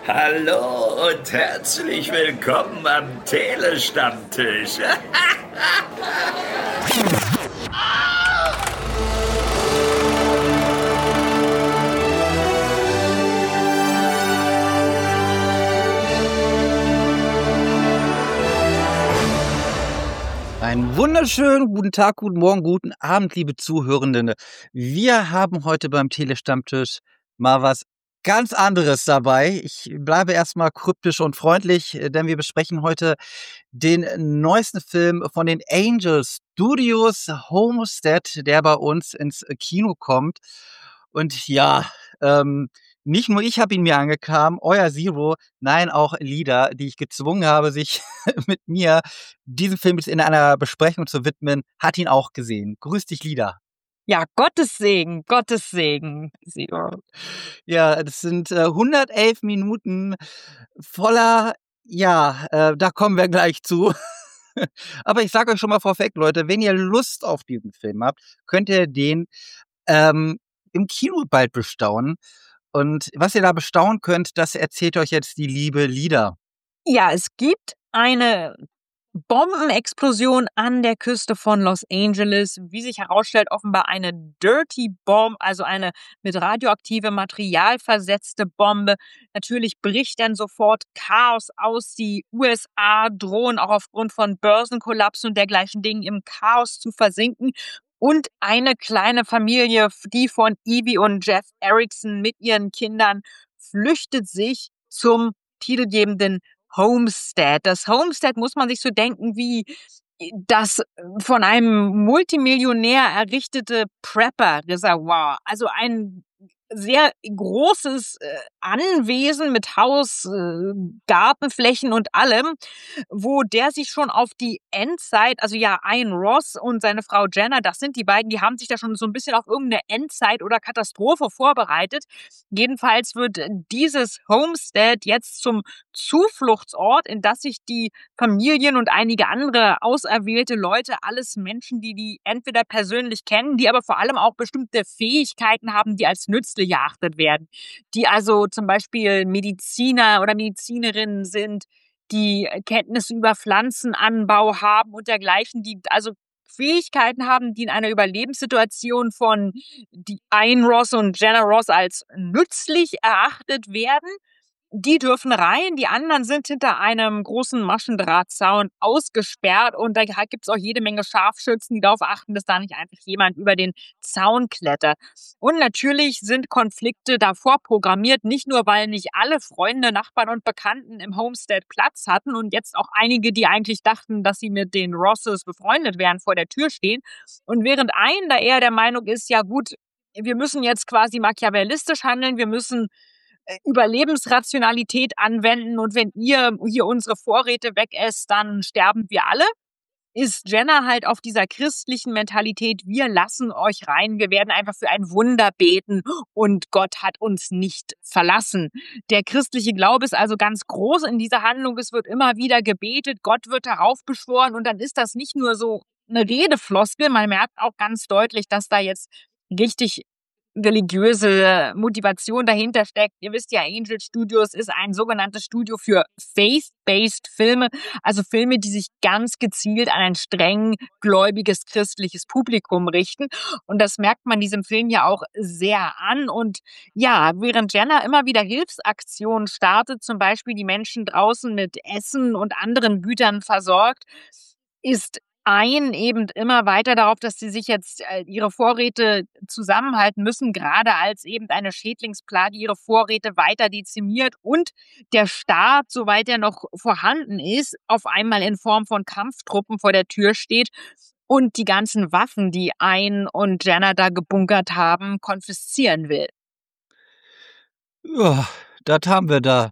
Hallo und herzlich willkommen am Telestammtisch. Einen wunderschönen guten Tag, guten Morgen, guten Abend, liebe Zuhörenden. Wir haben heute beim Telestammtisch mal was ganz anderes dabei. Ich bleibe erstmal kryptisch und freundlich, denn wir besprechen heute den neuesten Film von den Angel Studios, Homestead, der bei uns ins Kino kommt. Und ja, nicht nur ich habe ihn mir angetan, euer Zero, nein, auch Lieder, die ich gezwungen habe, sich mit mir diesem Film jetzt in einer Besprechung zu widmen, hat ihn auch gesehen. Grüß dich, Lieder. Ja, Gottes Segen, Gottes Segen. Zero. Ja, das sind 111 Minuten voller, da kommen wir gleich zu. Aber ich sage euch schon mal vorweg, Leute, wenn ihr Lust auf diesen Film habt, könnt ihr den im Kino bald bestaunen. Und was ihr da bestaunen könnt, das erzählt euch jetzt die liebe Lieder. Ja, es gibt eine Bombenexplosion an der Küste von Los Angeles. Wie sich herausstellt, offenbar eine Dirty Bomb, also eine mit radioaktivem Material versetzte Bombe. Natürlich bricht dann sofort Chaos aus. Die USA drohen auch aufgrund von Börsenkollaps und dergleichen Dingen im Chaos zu versinken. Und eine kleine Familie, die von Evie und Jeff Erickson mit ihren Kindern, flüchtet sich zum titelgebenden Homestead. Das Homestead muss man sich so denken wie das von einem Multimillionär errichtete Prepper-Reservoir. Also ein sehr großes Anwesen mit Haus, Gartenflächen und allem, wo der sich schon auf die Endzeit, also ja, Ian Ross und seine Frau Jenna, das sind die beiden, die haben sich da schon so ein bisschen auf irgendeine Endzeit oder Katastrophe vorbereitet. Jedenfalls wird dieses Homestead jetzt zum Zufluchtsort, in das sich die Familien und einige andere auserwählte Leute, alles Menschen, die entweder persönlich kennen, die aber vor allem auch bestimmte Fähigkeiten haben, die als nützlich erachtet werden, die also zum Beispiel Mediziner oder Medizinerinnen sind, die Kenntnisse über Pflanzenanbau haben und dergleichen, die also Fähigkeiten haben, die in einer Überlebenssituation von Ian Ross und Jenna Ross als nützlich erachtet werden. Die dürfen rein, die anderen sind hinter einem großen Maschendrahtzaun ausgesperrt und da gibt's auch jede Menge Scharfschützen, die darauf achten, dass da nicht einfach jemand über den Zaun klettert. Und natürlich sind Konflikte davor programmiert, nicht nur, weil nicht alle Freunde, Nachbarn und Bekannten im Homestead Platz hatten und jetzt auch einige, die eigentlich dachten, dass sie mit den Rosses befreundet wären, vor der Tür stehen. Und während ein da eher der Meinung ist, ja gut, wir müssen jetzt quasi machiavellistisch handeln, wir müssen Überlebensrationalität anwenden und wenn ihr hier unsere Vorräte wegesst, dann sterben wir alle, ist Jenna halt auf dieser christlichen Mentalität, wir lassen euch rein, wir werden einfach für ein Wunder beten und Gott hat uns nicht verlassen. Der christliche Glaube ist also ganz groß in dieser Handlung, es wird immer wieder gebetet, Gott wird heraufbeschworen und dann ist das nicht nur so eine Redefloskel, man merkt auch ganz deutlich, dass da jetzt richtig religiöse Motivation dahinter steckt. Ihr wisst ja, Angel Studios ist ein sogenanntes Studio für Faith-Based Filme, also Filme, die sich ganz gezielt an ein streng gläubiges christliches Publikum richten. Und das merkt man diesem Film ja auch sehr an. Und ja, während Jenna immer wieder Hilfsaktionen startet, zum Beispiel die Menschen draußen mit Essen und anderen Gütern versorgt, ist eben immer weiter darauf, dass sie sich jetzt ihre Vorräte zusammenhalten müssen, gerade als eben eine Schädlingsplage ihre Vorräte weiter dezimiert und der Staat, soweit er noch vorhanden ist, auf einmal in Form von Kampftruppen vor der Tür steht und die ganzen Waffen, die Ian und Jenna da gebunkert haben, konfiszieren will. Ja, das haben wir da.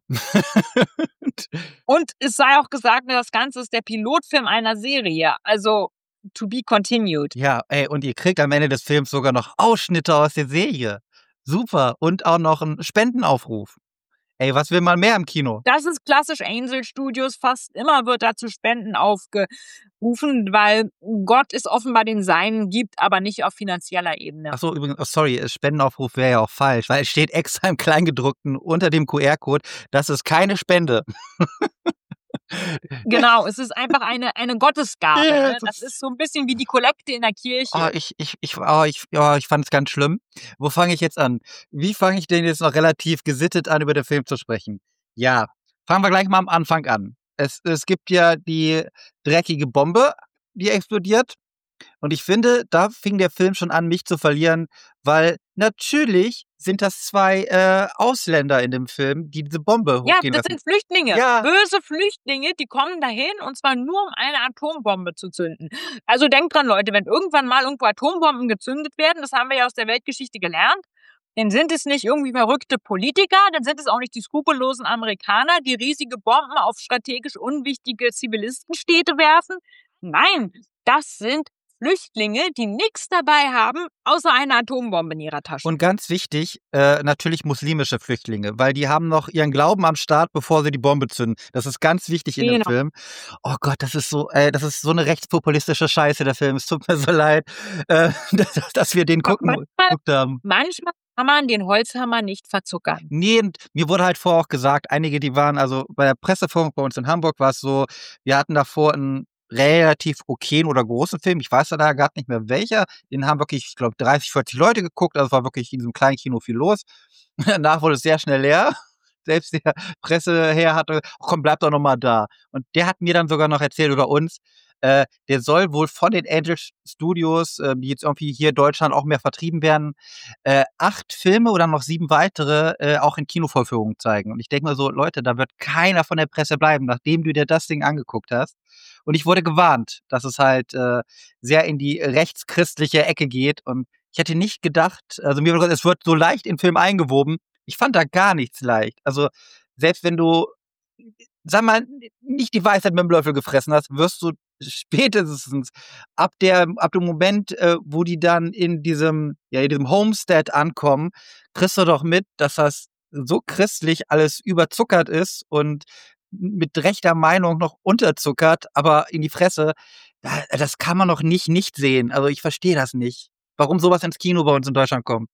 Und es sei auch gesagt, das Ganze ist der Pilotfilm einer Serie, also to be continued. Ja, und ihr kriegt am Ende des Films sogar noch Ausschnitte aus der Serie. Super. Und auch noch einen Spendenaufruf. Ey, was will man mehr im Kino? Das ist klassisch Angel Studios. Fast immer wird da zu Spenden aufgerufen, weil Gott es offenbar den Seinen gibt, aber nicht auf finanzieller Ebene. Ach so, übrigens, sorry, Spendenaufruf wäre ja auch falsch, weil es steht extra im Kleingedruckten unter dem QR-Code, das ist keine Spende. Genau, es ist einfach eine Gottesgabe. Ja, Ne? Das ist so ein bisschen wie die Kollekte in der Kirche. Ich fand es ganz schlimm. Wo fange ich jetzt an? Wie fange ich denn jetzt noch relativ gesittet an, über den Film zu sprechen? Ja, fangen wir gleich mal am Anfang an. Es gibt ja die dreckige Bombe, die explodiert. Und ich finde, da fing der Film schon an, mich zu verlieren, weil natürlich sind das 2 Ausländer in dem Film, die diese Bombe Ja, hochgehen das lassen. sind Flüchtlinge. Ja. Böse Flüchtlinge, die kommen dahin und zwar nur, um eine Atombombe zu zünden. Also denkt dran, Leute, wenn irgendwann mal irgendwo Atombomben gezündet werden, das haben wir ja aus der Weltgeschichte gelernt, dann sind es nicht irgendwie verrückte Politiker, dann sind es auch nicht die skrupellosen Amerikaner, die riesige Bomben auf strategisch unwichtige Zivilistenstädte werfen. Nein, das sind Flüchtlinge, die nichts dabei haben, außer eine Atombombe in ihrer Tasche. Und ganz wichtig, natürlich muslimische Flüchtlinge, weil die haben noch ihren Glauben am Start, bevor sie die Bombe zünden. Das ist ganz wichtig in dem Genau. Film. Oh Gott, das ist so eine rechtspopulistische Scheiße, der Film. Es tut mir so leid, dass wir den geguckt haben. Manchmal kann man den Holzhammer nicht verzuckern. Nee, und mir wurde halt vorher auch gesagt, einige, die waren, also bei der Presseführung bei uns in Hamburg war es so, wir hatten davor einen relativ okayen oder großen Film, ich weiß da gar nicht mehr welcher, den haben wirklich, ich glaube, 30, 40 Leute geguckt, also es war wirklich in diesem kleinen Kino viel los. Danach wurde es sehr schnell leer. Selbst der Presseherr hatte, oh, komm, bleib doch noch mal da. Und der hat mir dann sogar noch erzählt über uns, der soll wohl von den Angel Studios, die jetzt irgendwie hier in Deutschland auch mehr vertrieben werden, 8 Filme oder noch 7 weitere auch in Kinovorführungen zeigen. Und ich denke mir so, Leute, da wird keiner von der Presse bleiben, nachdem du dir das Ding angeguckt hast. Und ich wurde gewarnt, dass es halt sehr in die rechtschristliche Ecke geht. Und ich hätte nicht gedacht, also mir wurde gesagt, es wird so leicht in den Film eingewoben. Ich fand da gar nichts leicht. Also selbst wenn du, sag mal, nicht die Weisheit mit dem Löffel gefressen hast, wirst du spätestens ab dem Moment, wo die dann in diesem Homestead ankommen, kriegst du doch mit, dass das so christlich alles überzuckert ist und mit rechter Meinung noch unterzuckert, aber in die Fresse. Das kann man doch nicht sehen. Also ich verstehe das nicht. Warum sowas ins Kino bei uns in Deutschland kommt.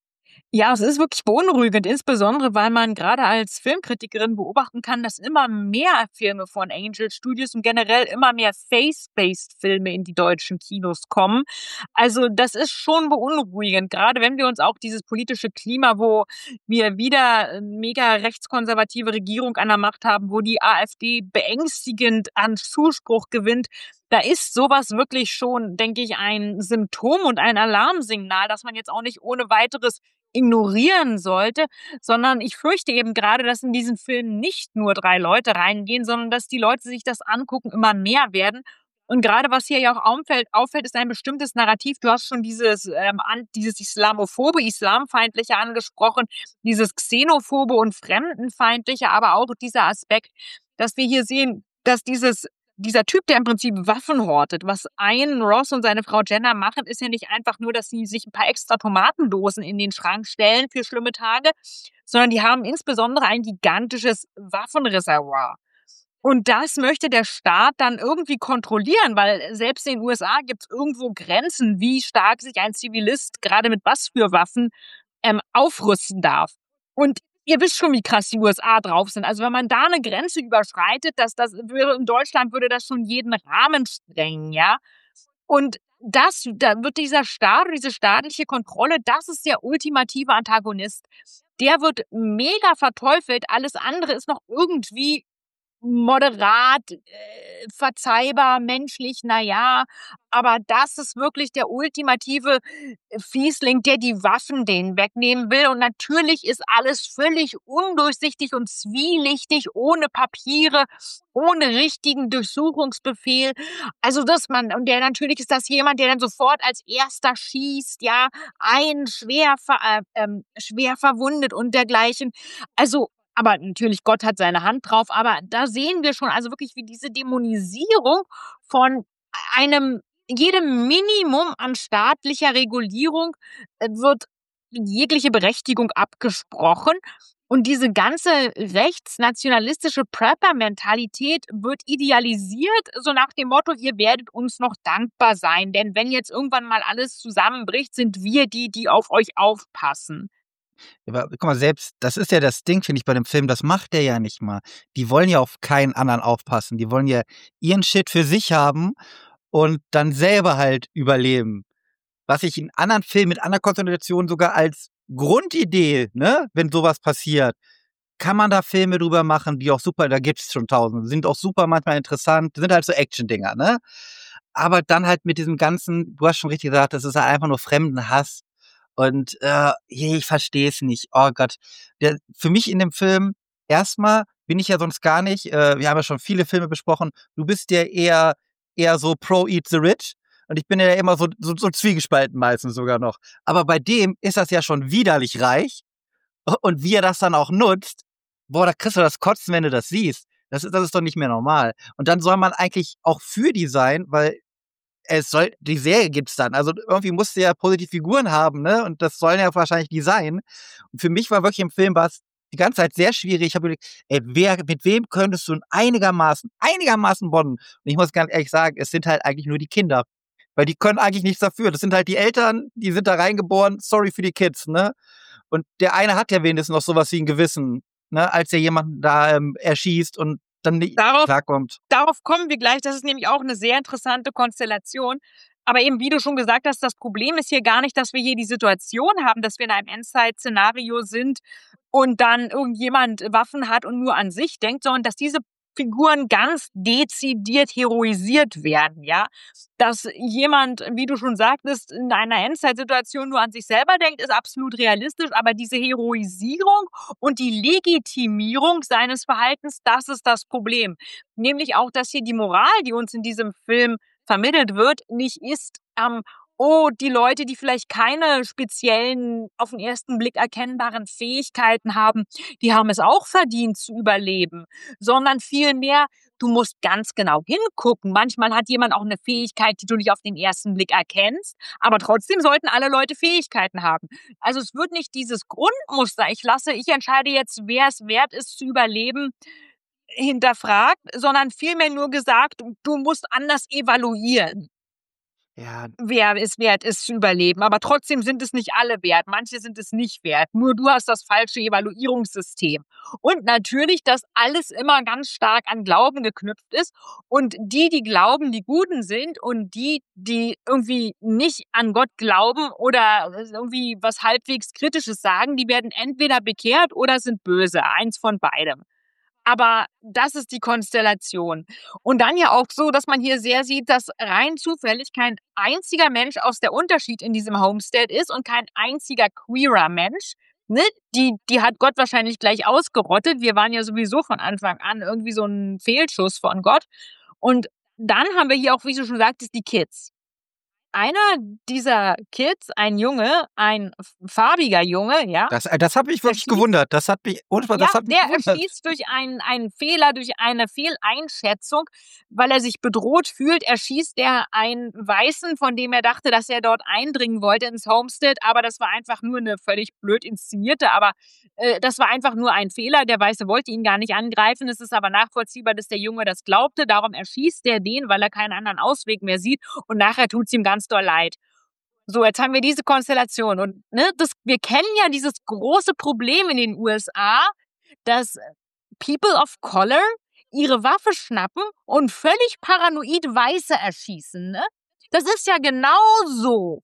Ja, es ist wirklich beunruhigend, insbesondere weil man gerade als Filmkritikerin beobachten kann, dass immer mehr Filme von Angel Studios und generell immer mehr Faith-based Filme in die deutschen Kinos kommen. Also das ist schon beunruhigend, gerade wenn wir uns auch dieses politische Klima, wo wir wieder eine mega rechtskonservative Regierung an der Macht haben, wo die AfD beängstigend an Zuspruch gewinnt, da ist sowas wirklich schon, denke ich, ein Symptom und ein Alarmsignal, dass man jetzt auch nicht ohne weiteres ignorieren sollte, sondern ich fürchte eben gerade, dass in diesen Film nicht nur 3 Leute reingehen, sondern dass die Leute sich das angucken, immer mehr werden. Und gerade was hier ja auch auffällt, ist ein bestimmtes Narrativ. Du hast schon dieses islamophobe, islamfeindliche angesprochen, dieses xenophobe und fremdenfeindliche, aber auch dieser Aspekt, dass wir hier sehen, dass dieser Typ, der im Prinzip Waffen hortet, was Ian Ross und seine Frau Jenna machen, ist ja nicht einfach nur, dass sie sich ein paar extra Tomatendosen in den Schrank stellen für schlimme Tage, sondern die haben insbesondere ein gigantisches Waffenreservoir. Und das möchte der Staat dann irgendwie kontrollieren, weil selbst in den USA gibt es irgendwo Grenzen, wie stark sich ein Zivilist gerade mit was für Waffen aufrüsten darf. Und ihr wisst schon, wie krass die USA drauf sind. Also wenn man da eine Grenze überschreitet, in Deutschland würde das schon jeden Rahmen sprengen, ja. Und da wird dieser Staat, diese staatliche Kontrolle, das ist der ultimative Antagonist. Der wird mega verteufelt. Alles andere ist noch irgendwie moderat, verzeihbar, menschlich, naja, aber das ist wirklich der ultimative Fiesling, der die Waffen denen wegnehmen will. Und natürlich ist alles völlig undurchsichtig und zwielichtig, ohne Papiere, ohne richtigen Durchsuchungsbefehl. Also und natürlich ist das jemand, der dann sofort als erster schießt, ja, schwer verwundet und dergleichen. Also aber natürlich, Gott hat seine Hand drauf, aber da sehen wir schon also wirklich, wie diese Dämonisierung von jedem Minimum an staatlicher Regulierung wird jegliche Berechtigung abgesprochen. Und diese ganze rechtsnationalistische Prepper-Mentalität wird idealisiert, so nach dem Motto, ihr werdet uns noch dankbar sein, denn wenn jetzt irgendwann mal alles zusammenbricht, sind wir die, die auf euch aufpassen. Aber guck mal, selbst, das ist ja das Ding, finde ich, bei dem Film, das macht der ja nicht mal. Die wollen ja auf keinen anderen aufpassen. Die wollen ja ihren Shit für sich haben und dann selber halt überleben. Was ich in anderen Filmen mit anderer Konstellation sogar als Grundidee, ne, wenn sowas passiert, kann man da Filme drüber machen, die auch super, da gibt's schon tausende, sind auch super manchmal interessant, sind halt so Action-Dinger, ne? Aber dann halt mit diesem ganzen, du hast schon richtig gesagt, das ist halt einfach nur Fremdenhass. Und ich verstehe es nicht. Oh Gott. Für mich in dem Film, erstmal bin ich ja sonst gar nicht, wir haben ja schon viele Filme besprochen, du bist ja eher so pro Eat the Rich. Und ich bin ja immer so zwiegespalten meistens sogar noch. Aber bei dem ist das ja schon widerlich reich. Und wie er das dann auch nutzt, boah, da kriegst du das Kotzen, wenn du das siehst. Das ist doch nicht mehr normal. Und dann soll man eigentlich auch für die sein, weil die Serie gibt's dann. Also irgendwie musst du ja positive Figuren haben, ne? Und das sollen ja wahrscheinlich die sein. Und für mich war wirklich im Film was die ganze Zeit sehr schwierig. Ich habe überlegt, mit wem könntest du einigermaßen bonden? Und ich muss ganz ehrlich sagen, es sind halt eigentlich nur die Kinder. Weil die können eigentlich nichts dafür. Das sind halt die Eltern, die sind da reingeboren. Sorry für die Kids, ne? Und der eine hat ja wenigstens noch sowas wie ein Gewissen, ne? Als er jemanden da erschießt und dann nicht klarkommt. Darauf kommen wir gleich. Das ist nämlich auch eine sehr interessante Konstellation. Aber eben, wie du schon gesagt hast, das Problem ist hier gar nicht, dass wir hier die Situation haben, dass wir in einem Endzeit-Szenario sind und dann irgendjemand Waffen hat und nur an sich denkt, sondern dass diese Figuren ganz dezidiert heroisiert werden, ja. Dass jemand, wie du schon sagtest, in einer Endzeitsituation nur an sich selber denkt, ist absolut realistisch, aber diese Heroisierung und die Legitimierung seines Verhaltens, das ist das Problem. Nämlich auch, dass hier die Moral, die uns in diesem Film vermittelt wird, nicht ist, oh, die Leute, die vielleicht keine speziellen, auf den ersten Blick erkennbaren Fähigkeiten haben, die haben es auch verdient zu überleben, sondern vielmehr, du musst ganz genau hingucken. Manchmal hat jemand auch eine Fähigkeit, die du nicht auf den ersten Blick erkennst, aber trotzdem sollten alle Leute Fähigkeiten haben. Also es wird nicht dieses Grundmuster, ich entscheide jetzt, wer es wert ist zu überleben, hinterfragt, sondern vielmehr nur gesagt, du musst anders evaluieren. Ja. Wer es wert ist zu überleben. Aber trotzdem sind es nicht alle wert. Manche sind es nicht wert. Nur du hast das falsche Evaluierungssystem. Und natürlich, dass alles immer ganz stark an Glauben geknüpft ist. Und die glauben, die Guten sind und die irgendwie nicht an Gott glauben oder irgendwie was halbwegs Kritisches sagen, die werden entweder bekehrt oder sind böse. Eins von beidem. Aber das ist die Konstellation. Und dann ja auch so, dass man hier sehr sieht, dass rein zufällig kein einziger Mensch aus der Unterschied in diesem Homestead ist und kein einziger queerer Mensch. Ne? Die hat Gott wahrscheinlich gleich ausgerottet. Wir waren ja sowieso von Anfang an irgendwie so ein Fehlschuss von Gott. Und dann haben wir hier auch, wie du schon sagtest, die Kids. Einer dieser Kids, ein Junge, ein farbiger Junge, ja. Das hat mich wirklich gewundert. Das hat mich gewundert. Erschießt durch einen Fehler, durch eine Fehleinschätzung, weil er sich bedroht fühlt, erschießt er einen Weißen, von dem er dachte, dass er dort eindringen wollte ins Homestead, aber das war einfach nur eine völlig blöd inszenierte, aber das war einfach nur ein Fehler. Der Weiße wollte ihn gar nicht angreifen. Es ist aber nachvollziehbar, dass der Junge das glaubte. Darum erschießt er den, weil er keinen anderen Ausweg mehr sieht und nachher tut es ihm ganz doll leid. So, jetzt haben wir diese Konstellation und wir kennen ja dieses große Problem in den USA, dass People of Color ihre Waffe schnappen und völlig paranoid Weiße erschießen, ne? Das ist ja genau so.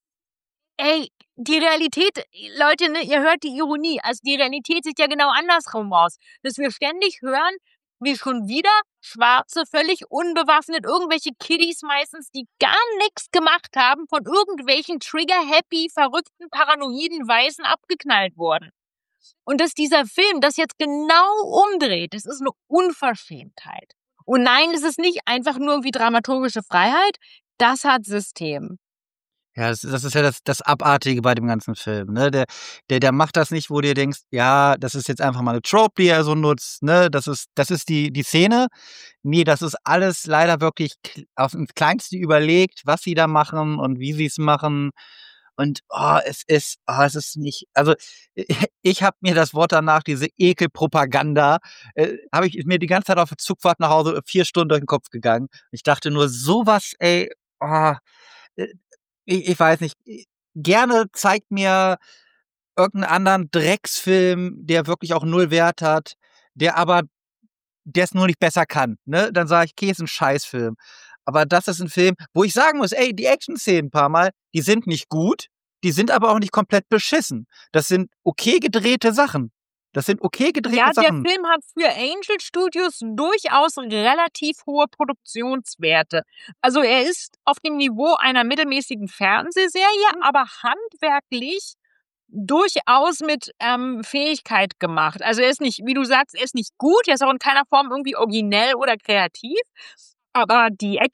Ey, die Realität, Leute, ne, ihr hört die Ironie, also die Realität sieht ja genau andersrum aus, dass wir ständig hören, wie schon wieder Schwarze, völlig unbewaffnet, irgendwelche Kiddies meistens, die gar nichts gemacht haben, von irgendwelchen trigger-happy, verrückten, paranoiden Weißen abgeknallt wurden. Und dass dieser Film das jetzt genau umdreht, das ist eine Unverschämtheit. Und nein, es ist nicht einfach nur irgendwie dramaturgische Freiheit, das hat System. Ja, das ist ja das Abartige bei dem ganzen Film, ne? Der macht das nicht, wo du dir denkst, ja, das ist jetzt einfach mal eine Trope, die er so nutzt, ne? Das ist die Szene. Nee, das ist alles leider wirklich aufs Kleinste überlegt, was sie da machen und wie sie es machen. Und es ist nicht, also ich habe mir das Wort danach, diese Ekelpropaganda, habe ich mir die ganze Zeit auf der Zugfahrt nach Hause 4 Stunden durch den Kopf gegangen. Ich dachte nur, sowas, ey, äh, ich weiß nicht, gerne zeigt mir irgendeinen anderen Drecksfilm, der wirklich auch null Wert hat, der es nur nicht besser kann, ne? Dann sage ich: „Okay, ist 'n Scheißfilm." Aber das ist 'n Film, wo ich sagen muss: „Ey, die Action-Szenen paar Mal, die sind nicht gut, die sind aber auch nicht komplett beschissen. Das sind okay gedrehte Sachen. Das sind okay gedrehte Ja, der Sachen." Film hat für Angel Studios durchaus relativ hohe Produktionswerte. Also er ist auf dem Niveau einer mittelmäßigen Fernsehserie, aber handwerklich durchaus mit Fähigkeit gemacht. Also er ist nicht, wie du sagst, er ist nicht gut, er ist auch in keiner Form irgendwie originell oder kreativ, aber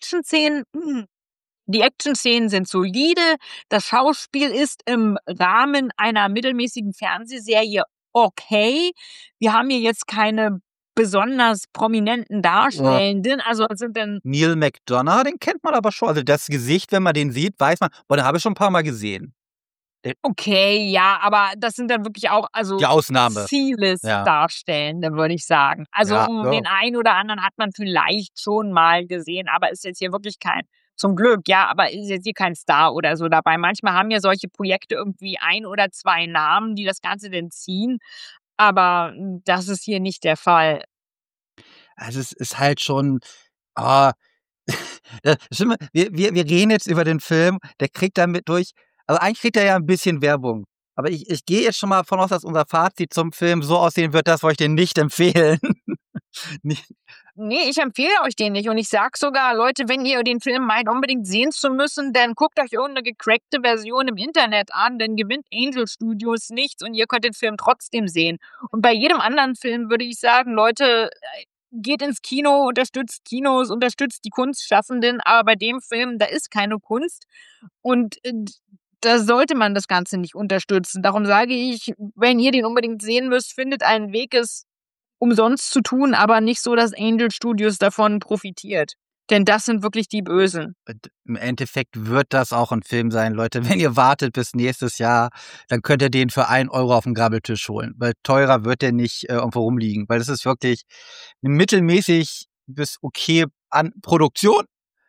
die Action-Szenen sind solide, das Schauspiel ist im Rahmen einer mittelmäßigen Fernsehserie okay. Wir haben hier jetzt keine besonders prominenten Darstellenden, also es sind dann Neil McDonough, den kennt man aber schon. Also das Gesicht, wenn man den sieht, weiß man: „Boah, den habe ich schon 'n paar Mal gesehen." okay, ja, aber das sind dann wirklich auch, Die also Ausnahme. Ja. Darstellende, würde ich sagen. Also Ja, den einen oder anderen hat man vielleicht schon mal gesehen, aber ist jetzt hier wirklich kein, zum Glück, ja, aber ist jetzt hier kein Star oder so dabei. Manchmal haben ja solche Projekte irgendwie 1 oder 2 Namen, die das Ganze denn ziehen, aber das ist hier nicht der Fall. Also es ist halt schon, ah, das Schlimme, wir reden jetzt über den Film, der kriegt damit durch, also eigentlich kriegt er ja 'n bisschen Werbung. Aber ich gehe jetzt schon mal davon aus, dass unser Fazit zum Film so aussehen wird, dass wir euch den nicht empfehlen. Nicht. Nee, ich empfehle euch den nicht und ich sag sogar, Leute, wenn ihr den Film meint, unbedingt sehen zu müssen, dann guckt euch irgendeine gecrackte Version im Internet an, dann gewinnt Angel Studios nichts und ihr könnt den Film trotzdem sehen. Und bei jedem anderen Film würde ich sagen, Leute, geht ins Kino, unterstützt Kinos, unterstützt die Kunstschaffenden, aber bei dem Film, da ist keine Kunst und da sollte man das Ganze nicht unterstützen. Darum sage ich, wenn ihr den unbedingt sehen müsst, findet einen Weg, es umsonst zu tun, aber nicht so, dass Angel Studios davon profitiert. Denn das sind wirklich die Bösen. Und im Endeffekt wird das auch 'n Film sein, Leute. Wenn ihr wartet bis nächstes Jahr, dann könnt ihr den für 1 € aufm Grabbeltisch holen, weil teurer wird der nicht, irgendwo rumliegen, weil das ist wirklich 'ne mittelmäßig bis okay an Produktion,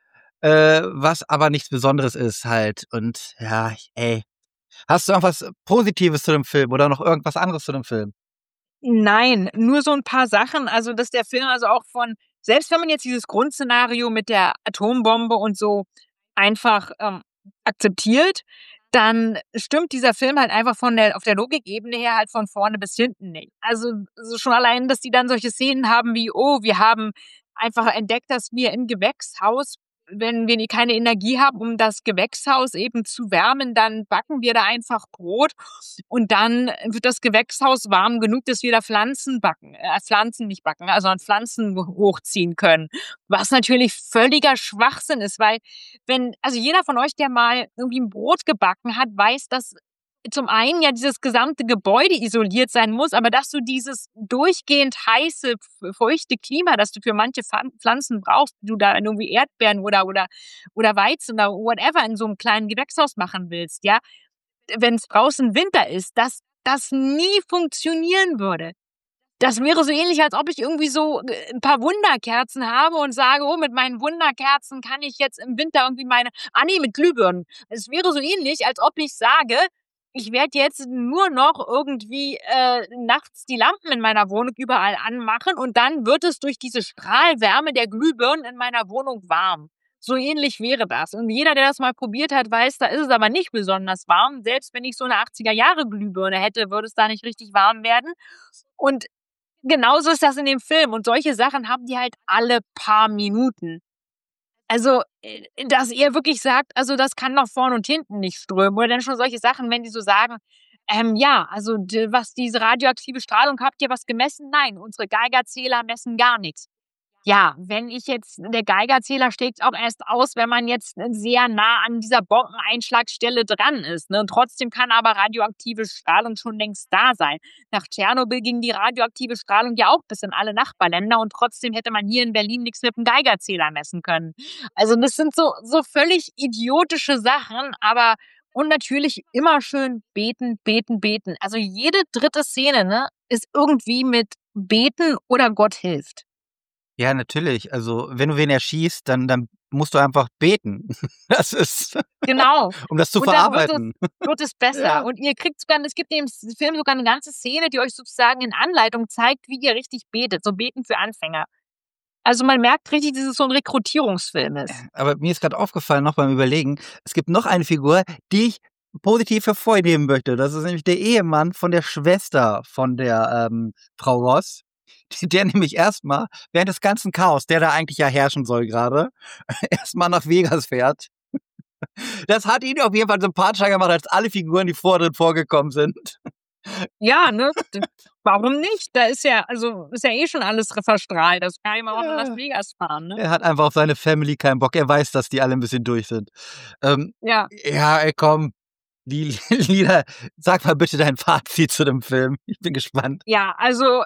was aber nichts Besonderes ist halt. Und ja, ey, hast du irgendwas Positives zu dem Film oder noch irgendwas anderes zu dem Film? Nein, nur so ein paar Sachen. Also, dass der Film also auch von, selbst wenn man jetzt dieses Grundszenario mit der Atombombe und so einfach, akzeptiert, dann stimmt dieser Film halt einfach von der auf der Logikebene her halt von vorne bis hinten nicht. Also schon allein, dass die dann solche Szenen haben wie: „Oh, wir haben einfach entdeckt, dass wir im Gewächshaus, wenn wir keine Energie haben, um das Gewächshaus eben zu wärmen, dann backen wir da einfach Brot und dann wird das Gewächshaus warm genug, dass wir da Pflanzen nicht backen, also an Pflanzen hochziehen können." Was natürlich völliger Schwachsinn ist, weil wenn, also jeder von euch, der mal irgendwie ein Brot gebacken hat, weiß, dass zum einen ja dieses gesamte Gebäude isoliert sein muss, aber dass du dieses durchgehend heiße, feuchte Klima, das du für manche Pflanzen brauchst, die du da irgendwie Erdbeeren oder Weizen oder whatever in so einem kleinen Gewächshaus machen willst, ja, wenn es draußen Winter ist, dass das nie funktionieren würde. Das wäre so ähnlich, als ob ich irgendwie so 'n paar Wunderkerzen habe und sage: „Oh, mit meinen Wunderkerzen kann ich jetzt im Winter irgendwie mit Glühbirnen." Es wäre so ähnlich, als ob ich sage: „Ich werde jetzt nur noch irgendwie, nachts die Lampen in meiner Wohnung überall anmachen und dann wird es durch diese Strahlwärme der Glühbirnen in meiner Wohnung warm." So ähnlich wäre das. Und jeder, der das mal probiert hat, weiß, da ist es aber nicht besonders warm. Selbst wenn ich so 'ne 80er Jahre Glühbirne hätte, würde es da nicht richtig warm werden. Und genauso ist das in dem Film und solche Sachen haben die halt alle paar Minuten. Also, dass ihr wirklich sagt, also das kann nach vorn und hinten nicht strömen oder dann schon solche Sachen, wenn die so sagen, ja, also was diese radioaktive Strahlung, habt ihr was gemessen? Nein, unsere Geigerzähler messen gar nichts. Ja, wenn ich jetzt, der Geigerzähler schlägt auch erst aus, wenn man jetzt sehr nah an dieser Bombeneinschlagstelle dran ist, ne? Und trotzdem kann aber radioaktive Strahlung schon längst da sein. Nach Tschernobyl ging die radioaktive Strahlung ja auch bis in alle Nachbarländer und trotzdem hätte man hier in Berlin nichts mit dem Geigerzähler messen können. Also das sind so völlig idiotische Sachen, aber Und natürlich immer schön beten, beten, beten. Also jede dritte Szene, ne, ist irgendwie mit beten oder Gott hilft. Ja, natürlich. Also, wenn du wen erschießt, dann musst du einfach beten. Das ist, Genau. um das zu Und dann verarbeiten. wird es besser. Ja. Und ihr kriegt sogar, es gibt im Film sogar eine ganze Szene, die euch sozusagen in Anleitung zeigt, wie ihr richtig betet. So Beten für Anfänger. Also man merkt richtig, dass es so ein Rekrutierungsfilm ist. Aber mir ist gerade aufgefallen, noch beim Überlegen, es gibt noch eine Figur, die ich positiv hervorheben möchte. Das ist nämlich der Ehemann von der Schwester von der Frau Ross. Der nämlich erstmal während des ganzen Chaos, der da eigentlich ja herrschen soll gerade, erstmal nach Vegas fährt. Das hat ihn auf jeden Fall sympathischer gemacht als alle Figuren, die vor drin vorgekommen sind. Ja, ne? Warum nicht? Da ist ja, ist ja eh schon alles verstrahlt. Das kann ich mal auch nach Las Vegas fahren, ne? Er hat einfach auf seine Family keinen Bock. Er weiß, dass die alle ein bisschen durch sind. Ja. Ja, ey, komm. Die Lieder, sag mal bitte dein Fazit zu dem Film. Ich bin gespannt. Ja, also,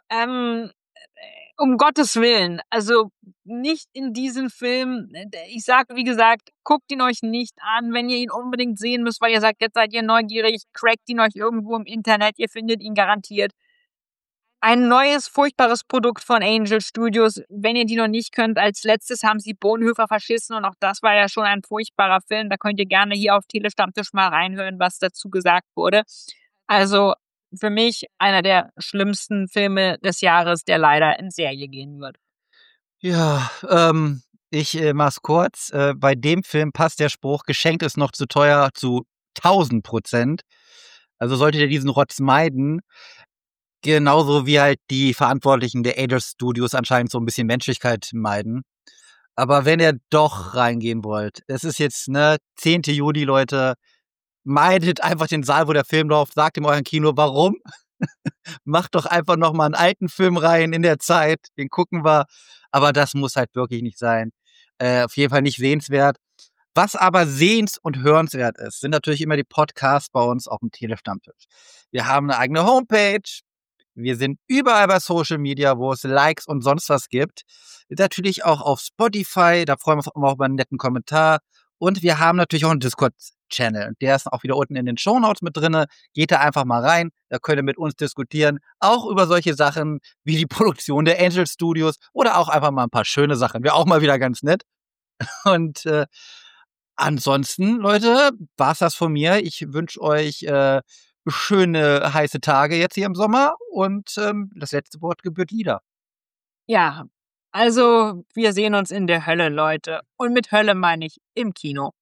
um Gottes Willen, also nicht in diesen Film. Ich sage, wie gesagt, guckt ihn euch nicht an, wenn ihr ihn unbedingt sehen müsst, weil ihr sagt, jetzt seid ihr neugierig, crackt ihn euch irgendwo im Internet, ihr findet ihn garantiert. Ein neues, furchtbares Produkt von Angel Studios. Wenn ihr die noch nicht könnt, als letztes haben sie Bonhoeffer verschissen und auch das war ja schon ein furchtbarer Film. Da könnt ihr gerne hier auf Telestammtisch mal reinhören, was dazu gesagt wurde. Also für mich einer der schlimmsten Filme des Jahres, der leider in Serie gehen wird. Ja, ich mach's kurz. Bei dem Film passt der Spruch, geschenkt ist noch zu teuer zu 1000%. Also solltet ihr diesen Rotz meiden. Genauso wie halt die Verantwortlichen der Angel Studios anscheinend so ein bisschen Menschlichkeit meiden. Aber wenn ihr doch reingehen wollt, es ist jetzt, 10. Juli, Leute, meidet einfach den Saal, wo der Film läuft, sagt in eurem Kino, warum? Macht doch einfach noch mal einen alten Film rein in der Zeit, den gucken wir. Aber das muss halt wirklich nicht sein. Auf jeden Fall nicht sehenswert. Was aber sehens- und hörenswert ist, sind natürlich immer die Podcasts bei uns auf dem Telestammtisch. Wir haben eine eigene Homepage. Wir sind überall bei Social Media, wo es Likes und sonst was gibt. Natürlich auch auf Spotify, da freuen wir uns auch immer über einen netten Kommentar. Und wir haben natürlich auch einen Discord-Channel. Der ist auch wieder unten in den Shownotes mit drinne. Geht da einfach mal rein, da könnt ihr mit uns diskutieren. Auch über solche Sachen wie die Produktion der Angel Studios oder auch einfach mal ein paar schöne Sachen. Wäre auch mal wieder ganz nett. Und ansonsten, Leute, war's das von mir. Ich wünsche euch schöne, heiße Tage jetzt hier im Sommer und das letzte Wort gebührt Lieder. Ja, also wir sehen uns in der Hölle, Leute. Und mit Hölle meine ich im Kino.